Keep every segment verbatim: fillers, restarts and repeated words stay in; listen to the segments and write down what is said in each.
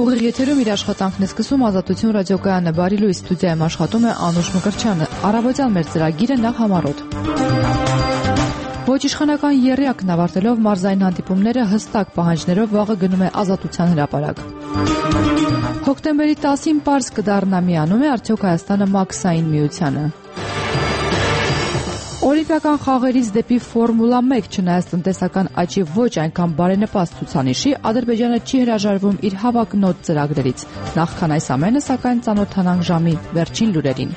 Ուղիղ եթերում իր աշխատանքն է սկսում Ազատություն ռադիոկայանը, բարի լույս, ստուդիայում աշխատում է Անուշ Մկրտչյանը, առավոտյան մեր ծրագիրը նախ համառոտ։ Ոչ իշխանական եռյակն ավարտելով մարզային հանդիպումները հստակ պահանջներով վաղը գնում է Ազատության հրապարակ։ Հոկտեմբերի տասին պարզ կդառնա միանում է արդյոք Հայաստանը մաքսային միությանը։ Օլիմպիական խաղերից դեպի Ֆորմուլա մեկ չնայած տնտեսական աճի ոչ այնքան բարենպաստ ցուցանիշի, Ադրբեջանը չի հրաժարվում իր հավակնոտ ծրագրերից։ Նախքան այս ամենը, սակայն ծանոթանանք ժամի վերջին լուրերին։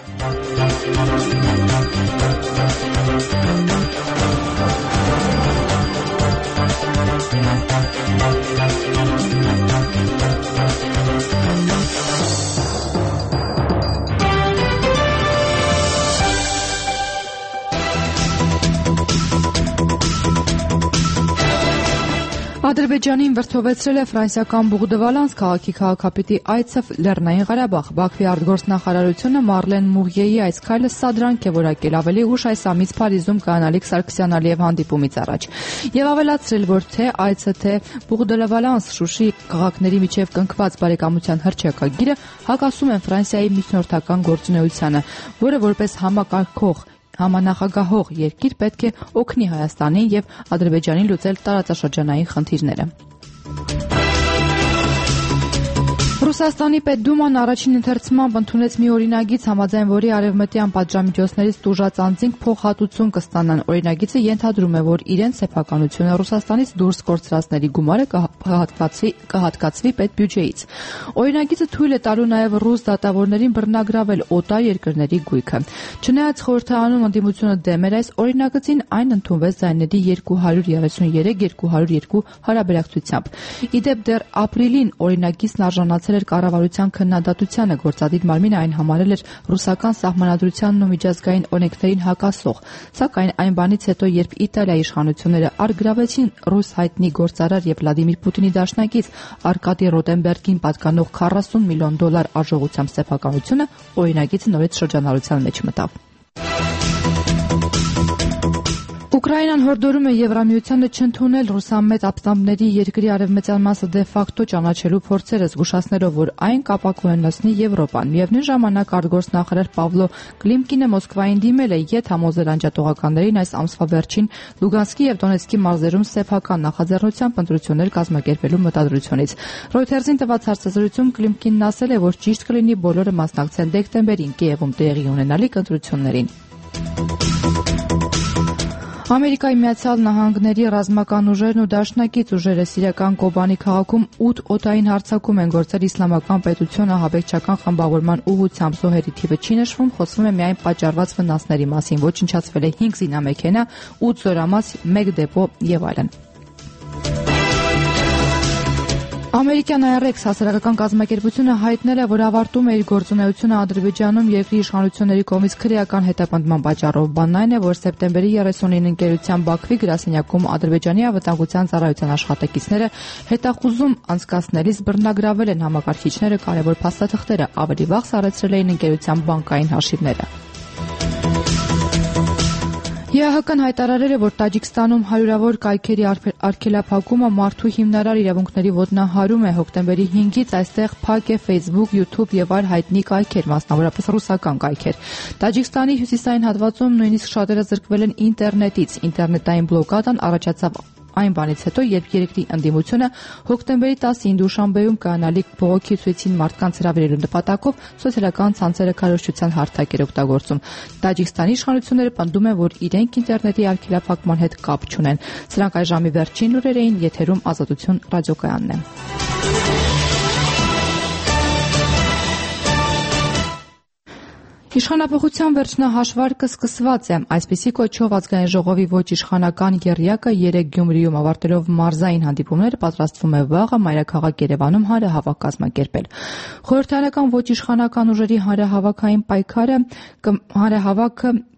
Ադրբեջանին վրդովեցրել է ֆրանսիական Բուղդվալանսկ քաղաքի քաղաքապետի այցը Լեռնային Ղարաբաղ։ Բաքվի արտգործնախարարությունը Մարլեն Մուղիեի այս քայլը սադրանք է որակել ավելի ուշ այս ամիս Փարիզում կայանալիք Սարգսյան-Ալիև հանդիպումից առաջ եւ ավելացրել, որ թե այցը թե Բուղդվալանսկ Շուշի քաղաքների միջև կնքված բարեկամության հռչակագիրը հակասում են Ֆրանսիայի միջնորդական գործունեությանը, որը որպես համակարգող Համանախագահող երկիր պետք է օգնի Հայաստանին եւ Ադրբեջանին լուծել տարածաշրջանային խնդիրները։ Ռուսաստանի Պետդուման առաջին ընթերցմամբ ընդունեց մի օրինագիծ, համաձայն որի արևմտյան պատժամիջոցներից տուժած անձինք փոխհատուցում կստանան։ Օրինագիծը ենթադրում է, որ իրենց սեփականությունը Ռուսաստանից դուրս կորցրածների գումարը կհատկացվի կհատկացվի պետբյուջեից։ Օրինագիծը թույլ է տալու նաև ռուս դատավորներին բռնագրավել օտար երկրների գույքը։ Չնայած խորհրդարանում ընդդիմությունը դեմ էր այս օրինագծին, այն ընդունվեց ձայների երկու հարյուր երեսուներեք երկու հարյուր երկու հարաբերակցությամբ։ Իդեպ դեռ ապրիլին օրինագիծն արժանացել էր կառավարության քննադատությանը, գործադիր մարմինը այն համարել էր ռուսական սահմանադրությանն ու միջազգային օրենքներին հակասող, սակայն այն բանից հետո, երբ Իտալիայի իշխանությունները առգրավեցին ռուս հայտնի գործարար եւ Վլադիմիր Պուտինի դաշնակից Արկադի Ռոտենբերգին պատկանող քառասուն միլիոն դոլար արժողությամբ սեփականությունը, օրինագիծը նորից շրջանառության մեջ մտավ։ Ուկրաինան հորդորում է Եվրամիությանը չընդունել ռուսամետ ապստամբների երկրի արևմտյան մասը դե ֆակտո ճանաչելու փորձերը, զգուշացնելով, որ այն կապակցնի Եվրոպան։ Միևնույն ժամանակ արտգործնախարար Պավլո Կլիմկինը Մոսկվային դիմել է ետ համոզել անջատողականներին այս ամսվա վերջին Լուգանսկի եւ Դոնեցկի մարզերում սեփական նախաձեռնությամբ ընտրություններ կազմակերպելու մտադրությունից։ Ռոյթերզին տված հարցազրույցում Կլիմկինն ասել է, որ ճիշտ կլինի բոլորը մասնակցեն դեկտեմբերին Կիևում տեղի ունենալիք ընտրություններին։ Ամերիկայի Միացյալ Նահանգների ռազմական ուժերն ու դաշնակից ուժերը Սիրիական Կոբանի քաղաքում ութ օդային հարձակում են գործել իսլամական պետությունը ահաբեկչական խմբավորման ուղղությամբ։ Զոհերի թիվը չի նշվում, խոսվում է միայն պատճառված վնասների մասին։ Ոչնչացվել է հինգ զինամեքենա, ութ զորամաս, մեկ դեպո եւ այլն։ Ամերիկյան Այ Ռ Էքս հասարակական կազմակերպությունը հայտնել է, որ ավարտում է իր գործունեությունը Ադրբեջանում երկրի իշխանությունների կողմից քրեական հետապնդման պատճառով։ Բանն այն է, որ սեպտեմբերի երեսունին ընկերության Բաքվի գրասենյակում Ադրբեջանի անվտանգության ծառայության աշխատակիցները հետախուզում անցկացնելիս բռնագրավել են համակարգիչները, կարևոր փաստաթղթերը, ավելի վաղ սառեցրել էին ընկերության բանկային հաշիվները։ Ե Ահ Կն հայտարարել է, որ Տաջիկստանում հարյուրավոր կայքերի արգելափակումը մարդու հիմնարար իրավունքների ոտնահարում է։ Հոկտեմբերի հինգից այստեղ փակ է Facebook, YouTube եւ այլ հայտնի կայքեր, մասնավորապես ռուսական կայքեր։ Տաջիկստանի հյուսիսային հատվածում նույնիսկ շատերը զրկվել են ինտերնետից։ Ինտերնետային բլոկադան առաջացավ այն բանից հետո, երբ երկրի ընդդիմությունը հոկտեմբերի տասին Դուշանբեում կայանալիք բողոքի ցույցին մարդկանց հրավիրելու նպատակով սոցիալական ցանցերը քարոզչության հարթակ էր օգտագործում։ Տաջիկստանի իշխանությունները պնդում են, որ իրենք ինտերնետի արգելափակման հետ կապ չունեն։ Սրանք այս ժամի վերջին լուրեր էին, եթերում Ազատություն ռադիոկայանն է։ Իշխանապողության վերջնահաշվարկը սկսված է։ Այսպիսի կոչով ազգային ժողովի ոչ իշխանական եռյակը երեկ Գյումրիում ավարտելով մարզային հանդիպումները պատրաստվում է վաղը մայրաքաղաք Երևանում հանրահավաք կազմակերպել։ Խորհրդարանական ոչ իշխանական ուժերի հանրահավաքային պայքարը հանրահավաքը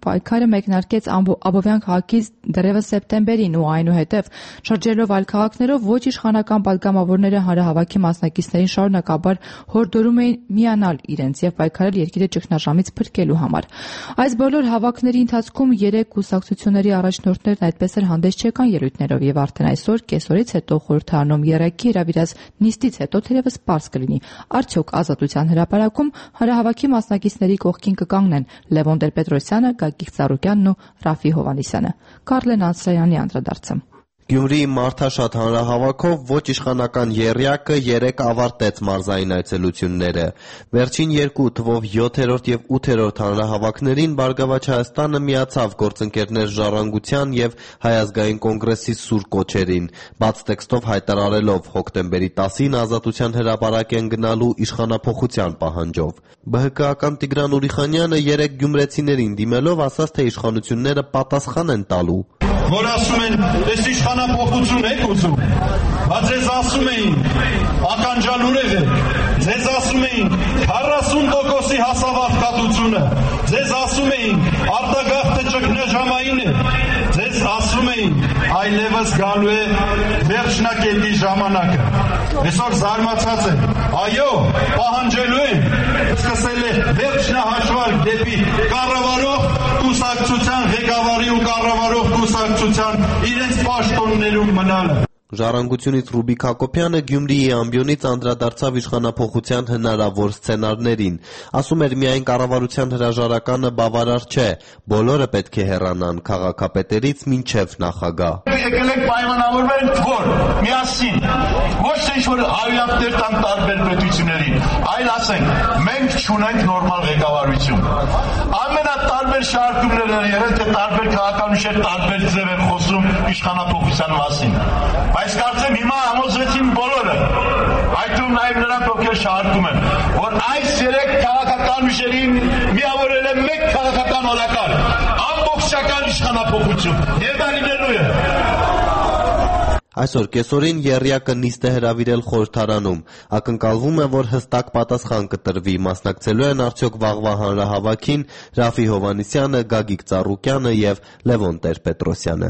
պայքարը մեկնարկեց Աբովյան քաղաքից դեռևս սեպտեմբերին ու այնուհետև շրջելով այլ քաղաքներով ոչ իշխանական պատգամավորները հանրահավաքի մասնակիցներին շարունակաբար հորդորում էին միանալ իրենց եւ պայքարել երկիրը ճգնաժամից փրկելու համար։ Այս բոլոր հավաքների ընթացքում երեք կուսակցությունների առաջնորդներն այդպես էլ հանդես չեկան ելույթներով եւ արդեն այսօր կեսօրից հետո խորհրդարանում եռակի հրավիրած նիստից հետո թերևս պարզ կլինի արդյոք Ազատության հրապարակում հանրահավաքի մասնակիցների կողքին կկանգնեն Լևոն Տեր-Պետրոսյանը, Գագիկ Ծառուկյանն ու Ռաֆի Հովհաննիսյանը։ Կարլեն Անսրայանի անդրադարձը։ Գյումրիի մարդաշատ հանրահավաքով ոչ իշխանական եռյակը երեկ ավարտեց մարզային այցելությունները։ Վերջին երկու թվով յոթերորդ եւ ութերորդ հանրահավաքներին Բարգավաճ Հայաստանը միացավ գործընկերներ Ժառանգության եւ Հայ ազգային կոնգրեսի սուր կոչերին, բաց տեքստով հայտարարելով հոկտեմբերի տասին Ազատության հրապարակ են գնալու իշխանափոխության պահանջով։ ԲՀԿ-ական Տիգրան Ուրիխանյանը երեկ գյումրեցիներին դիմելով ասաց, թե իշխանությունները պատասխան են տալու։ Որ ասում են, ես իշխանափոխություն եք ուզում, բայց ձեզ ասում էին, ականջալուրեր եք, ձեզ ասում էին քառասուն տոկոսի հասարակությունը, ձեզ ասում էին արտագաղթը ճգնաժամային է, ձեզ ասում էին այլևս գալու է վերջնակետի ժամանակը։ Այսօր զարմացած են, այո, պահանջելու են, սկսել է վերջնահաշվարկ դեպի կառավարող կուսակցության ղեկավարի ու կառավարող կուսակցության իրենց պաշտոններում մնալը։ Ժառանգությունից Ռուբիկ Հակոբյանը Գյումրիի ամբիոնից անդրադարձավ իշխանափոխության հնարավոր սցենարներին։ Ասում էր, միայն կառավարության հրաժարականը բավարար չէ, բոլորը պետք է հեռանան քաղաքապետերից մինչև նախագահ։ Եկել ենք պայմանավորվել որ միասին ոչ թե ինչ-որ ավիատներ տան տարբեր պետություններին, այլ ասենք, մենք չունենք նորմալ ղեկավարություն։ Ամենատարբեր շարժումները եղել, թե տարբեր քաղաքանիշեր տարբեր ձև են խոսում իշխանափոխության մասին։ Բայց կարծեմ հիմա համոզվեցին բոլորը, այդում նաև նրանք, ովքեր շարժում են, որ այս երեք քաղաքական ուժերին միավորել է մեկ քաղաքական օրակարգ, ամբողջական իշխանափոխություն, եւ դա լինելու է։ Այսօր կեսօրին եռյակը նիստ է հրավիրել խորհրդարանում։ Ակնկալվում է, որ հստակ պատասխան կտրվի, մասնակցելու են արդյոք վաղվա հանրահավաքին Ռաֆի Հովհաննիսյանը, Գագիկ Ծառուկյանը եւ Լևոն Տեր-Պետրոսյանը։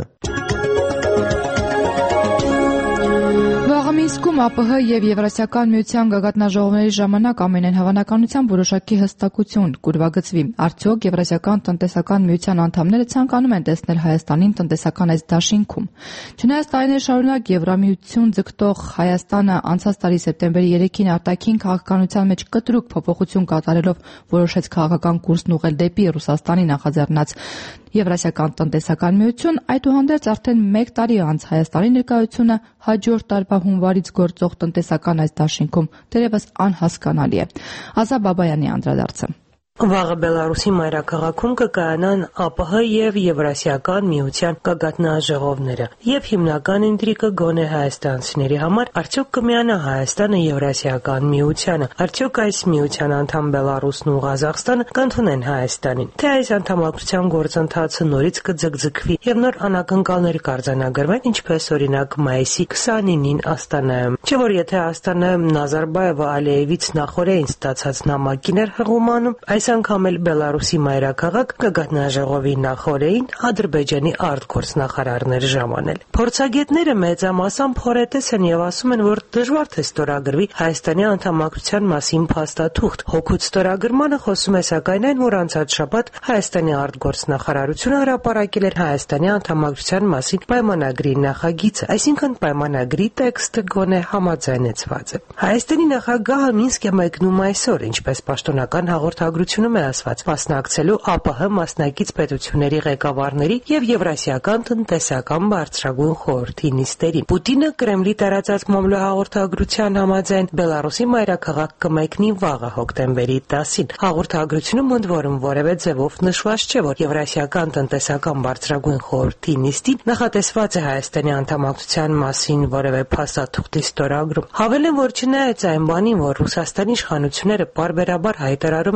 Մինսկում ԱՊՀ եւ Եվրասիական միության գագաթնաժողովների ժամանակ ամենայն հավանականությամբ որոշակի հստակություն կուրվագծվի։ Արդյոք Եվրասիական տնտեսական միության անդամները ցանկանում են տեսնել Հայաստանին տնտեսական այս դաշինքում։ Չնայած տարիներ շարունակ Եվրամիություն ձգտող Հայաստանը անցած տարի սեպտեմբերի երեքին արտաքին քաղաքականության մեջ կտրուկ փոփոխություն կատարելով որոշեց քաղաքական կուրսն ուղղել դեպի Ռուսաստանի նախաձեռնած Եվրասիական տնտեսական միություն, այդուհանդերձ արդեն մեկ տարի անց Հայաստանի ներկայությունը հաջորդ տարվա հունվարից գործող տնտեսական այս դաշինքում դեռևս անհասկանալի է։ Ազա Բաբայանի անդրադարձը։ Վաղը Բելարուսի մայրաքաղաքում կկայանան ԱՊՀ եւ Եվրասիական միության գագաթնաժողովները եւ հիմնական ինտրիգը գոնե հայաստանցիների համար արդյոք կմիանա Հայաստանը Եվրասիական միությանը, արդյոք այս միության անդամ Բելարուսն ու Ղազախստանը կընդունեն Հայաստանին, թե այս անդամակցության գործընթացը նորից կձգձգվի եւ նոր անակնկալներ կարձանագրվեն, ինչպես օրինակ մայիսի քսանինին Աստանայում։ Չէ՞ որ եթե Աստանայում Նազարբաևը Ալիևից նախորդին ստացած նամակին էր հղումանում, այս անգամ էլ Բելարուսի մայրաքաղաք գագաթնաժողովի նախորդին Ադրբեջանի արտգործնախարարներ ժամանել։ Փորձագետները մեծամասամբ հորետես են եւ ասում են, որ դժվար թե ստորագրվի Հայաստանի անդամակցության մասին փաստաթուղթ։ Հոգուց ստորագրմանը խոսում է սակայն այն, որ անցած շաբաթ Հայաստանի արտգործնախարարությունը հրապարակել էր Հայաստանի անդամակցության մասին պայմանագրի նախագիծը, այսինքն պայմանագրի տեքստը գոնե համաձայնեցված է։ Հայաստանի նախագահը Մինսկ է մեկնում այսօր, ինչպես պաշտոնական հաղորդագրություն է ասված, մասնակցելու ԱՊՀ մասնակից պետությունների ղեկավարների եւ Եվրասիական տնտեսական բարձրագույն խորհրդի նիստերին։ Պուտինը Կրեմլի տարածած մամլո հաղորդագրության համաձայն Բելարուսի մայրաքաղաք կմեկնի վաղը հոկտեմբերի տասին։ Հաղորդագրությունում ընդ որում որևէ ձևով նշված չէ, որ Եվրասիական տնտեսական բարձրագույն խորհրդի նիստին նախատեսված է Հայաստանի անդամակցության մասին որևէ փաստաթուղթի ստորագրում։ Հավելեն, որ չնայած այն բանին, որ Ռուսաստանի իշխանությունները պարբերաբար հայտարարում են, որ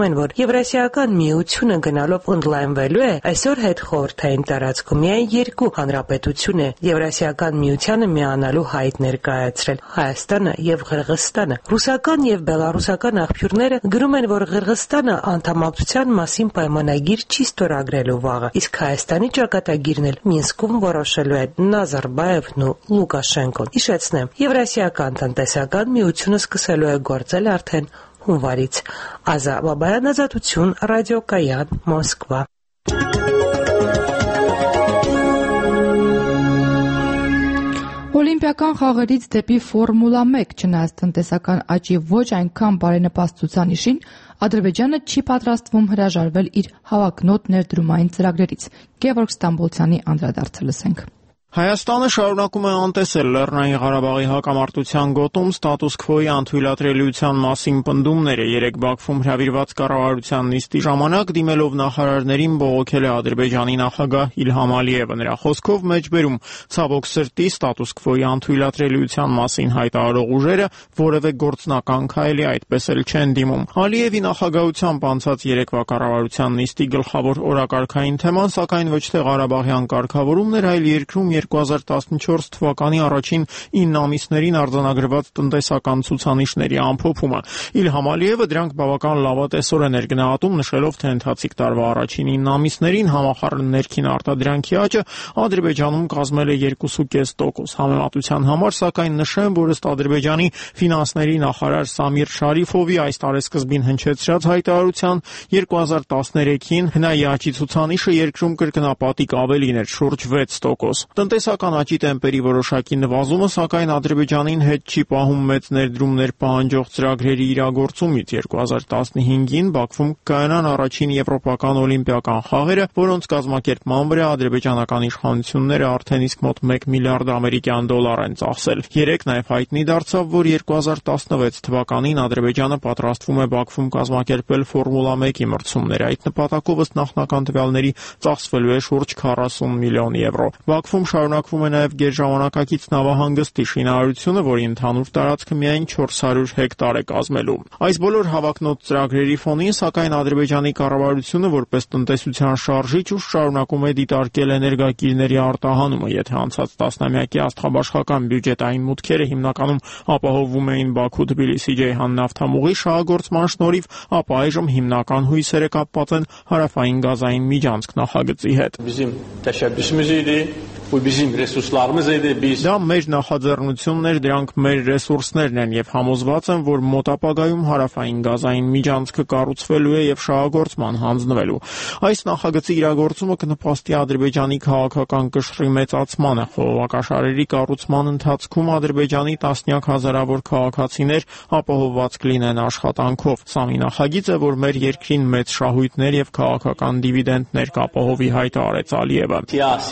Եվրասիական միությունը գնալով ընդլայնվելու է, այսօր հետ խորհրդային տարածքում միայն երկու հանրապետություն է Եվրասիական միությանը միանալու հայտ ներկայացրել՝ Հայաստանը եւ Ղրղըզստանը։ Ռուսական եւ բելարուսական աղբյուրները գրում են, որ Ղրղըզստանը անդամակցության մասին պայմանագիր չի ստորագրելու վաղը, իսկ Հայաստանի ճակատագիրն էլ Մինսկում որոշելու են Նազարբաևն ու Լուկաշենկոն։ Հիշեցնեմ, Եվրասիական տնտեսական միությունը սկսելու է գործել արդեն հունվարից։ Ազա Բաբայան, Ազատություն, ռադիոկայան, Մոսկվա։ Օլիմպիական խաղերից դեպի Ֆորմուլա մեկ չնայած տնտեսական աճի ոչ այնքան բարենպաստ ցուցանիշին, Ադրբեջանը չի պատրաստվում հրաժարվել իր հավակնոտ ներդրումային ծրագրերից։ Գևորգ Ստամբոլցյանի անդրադարձը լսենք։ Հայաստանը շարունակում է անտեսել Լեռնային Ղարաբաղի հակամարտության գոտում ստատուս քվոյի անթույլատրելիության մասին պնդումները։ Երեկ Բաքվում հրավիրված կառավարության նիստի ժամանակ դիմելով նախարարներին բողոքել է Ադրբեջանի նախագահ Իլհամ Ալիևը։ Նրա խոսքով մեջբերում ցավոք սրտի ստատուս քվոյի անթույլատրելիության մասին հայտարարող ուժերը որևէ գործնական քայլի այդպես էլ չեն դիմում։ Ալիևի նախագահությամբ անցած երեկվա կառավարության նիստի գլխավոր օրակարգային թեման սակայն ոչ թե Ղարաբաղյան կարգավորումն էր, այլ երկրում երկու հազար տասնչորս թվականի առաջին ինը ամիսներին արձանագրված տնտեսական ցուցանիշների ամփոփումը։ Իլհամ Ալիևը դրանք բավական լավատեսորեն էր գնահատում, նշելով, թե ընթացիկ տարվա առաջին ինը ամիսներին համախառն ներքին արտադրանքի աճը Ադրբեջանում կազմել է երկու կόμμα պենս տոկոս։ Համեմատության համար սակայն նշեմ, որ ըստ Ադրբեջանի ֆինանսների նախարար Սամիր Շարիֆովի այս տարեսկզբին հնչեցրած հայտարարության երկու հազար տասներեքին հնայի աճի ցուցանիշը երկրում կրկնապատիկ ավելին էր՝ շուրջ վեց տոկոս։ Տնտեսական աճի տեմպերի որոշակի նվազումը սակայն Ադրբեջանին հետ չի պահում մեծ ներդրումներ պահանջող ծրագրերի իրագործումից։ երկու հազար տասնհինգին Բաքվում կայանան առաջին եվրոպական օլիմպիական խաղերը, որոնց կազմակերպման վրա ադրբեջանական իշխանությունները արդեն իսկ մոտ մեկ միլիարդ ամերիկյան դոլար են ծախսել։ Երեկ նաև հայտնի դարձավ, որ երկու հազար տասնվեց թվականին Ադրբեջանը պատրաստվում է Բաքվում կազմակերպել Ֆորմուլա մեկի մրցումներ։ Այդ նպատակով ըստ նախնական տվյալների ծախսվելու է շուրջ քառասուն միլիոն եվրո։ Բաքվում շարունակվում է նաև գերժամանակակից նավահանգստի շինարարությունը, որի ընդհանուր տարածքը միայն չորս հարյուր հեկտար է կազմելու։ Այս բոլոր հավակնոտ ծրագրերի ֆոնին, սակայն Ադրբեջանի կառավարությունը որպես տնտեսության շարժիչ ուժ շարունակում է դիտարկել էներգակիրների արտահանումը։ Եթե անցած տասնամյակի աստղաբաշխական բյուջետային մուտքերը հիմնականում ապահովվում էին Բաքու-Թբիլիսի-Ջեյհան նավթամուղի շահագործման շնորհիվ, ապա այժմ հիմնական հույսերը կապված են հարավային գազային միջանցք նախագծի հետ։ Դա մեր նախաձեռնությունն էր, դրանք մեր ռեսուրսներն են եւ համոզված եմ, որ մոտ ապագայում հարավային գազային միջանցքը կառուցվելու է եւ շահագործման հանձնվելու։ Այս նախագծի իրագործումը կնպաստի Ադրբեջանի քաղաքական կշռի մեծացմանը։ Խողովակաշարերի կառուցման ընթացքում Ադրբեջանի տասնյակ հազարավոր քաղաքացիներ ապահովված կլինեն աշխատանքով։ Սա մի նախագիծ է, որ մեր երկրին մեծ շահույթներ եւ քաղաքական դիվիդենտներ կապահովի, հայտարարեց Ալիևը։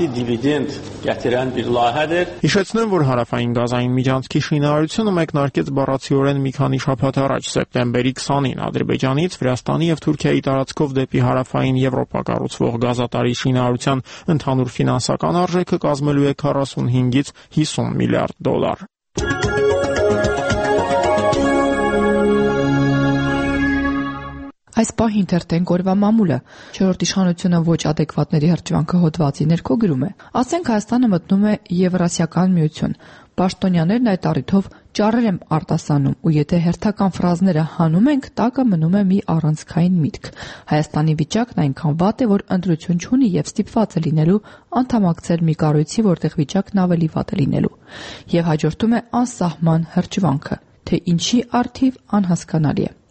Հիշեցնեմ, որ հարավային գազային միջանցքի շինարարությունը մեկնարկեց բառացիորեն մի քանի շաբաթ առաջ, սեպտեմբերի քսանին Ադրբեջանից Վրաստանի եւ Թուրքիայի տարածքով դեպի հարավային Եվրոպա կառուցվող գազատարի շինարարության ընդհանուր ֆինանսական արժեքը կազմելու է քառասունհինգից հիսուն միլիարդ դոլար։ Այս պահին թերթենք օրվա մամուլը։ Չորրորդ իշխանությունը ոչ ադեկվատների հրճվանքը հոդվածի ներքո գրում է. Ասենք Հայաստանը մտնում է Եվրասիական միություն։ Պաշտոնյաներն այդ առիթով ճառեր են արտասանում, ու եթե հերթական ֆրազները հանում ենք, տակը մնում է մի առանցքային միտք։ Հայաստանի վիճակն այնքան վատ է, որ ընտրություն չունի եւ ստիպված է լինելու անդամակցել մի կառույցի, որտեղ վիճակն ավելի վատ է լինելու։ Եվ հաջորդում է անսահման հրճվանքը, թե ինչի առթիվ անհասկանալի է։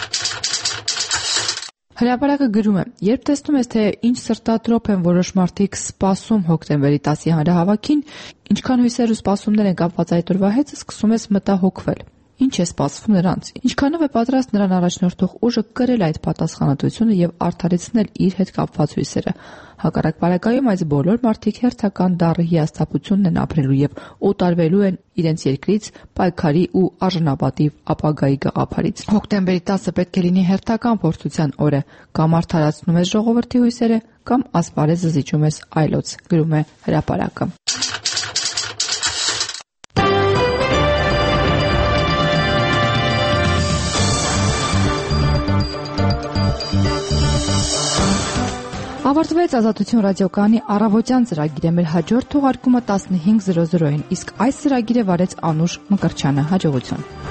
Հրապարակը գրում է. երբ տեսնում ես, թե ինչ սրտատրոփ են որոշ մարդիկ սպասում հոկտեմբերի տասի հանրահավաքին, ինչքան հույսեր ու սպասումներ են կապված այդ օրվա հետ, սկսում ես մտահոգվել։ Ինչ է սպասվում նրանց։ Ինչքանով է պատրաստ նրան առաջնորդող ուժը կրել այդ պատասխանատվությունը եւ արդարացնել իր հետ կապված հույսերը։ Հակառակ պարագայում այս բոլոր մարդիկ հերթական դառը հիասթափությունն են ապրելու եւ օտարվելու են իրենց երկրից, պայքարի ու արժանապատիվ ապագայի գաղափարից։ Հոկտեմբերի տասը պետք է լինի հերթական փորձության օրը, կամ արդարացնում ես ժողովրդի հույսերը, կամ ասպարեզը զիջում ես այլոց, գրում է հրապարակը։ Ավարտվեց Ազատություն ռադիոկայանի առավոտյան ծրագիրը, մեր հաջորդ թողարկումը տասնհինգ զրո զրոին, իսկ այս ծրագիրը վարեց Անուշ Մկրտչյանը։ Հաջողություն։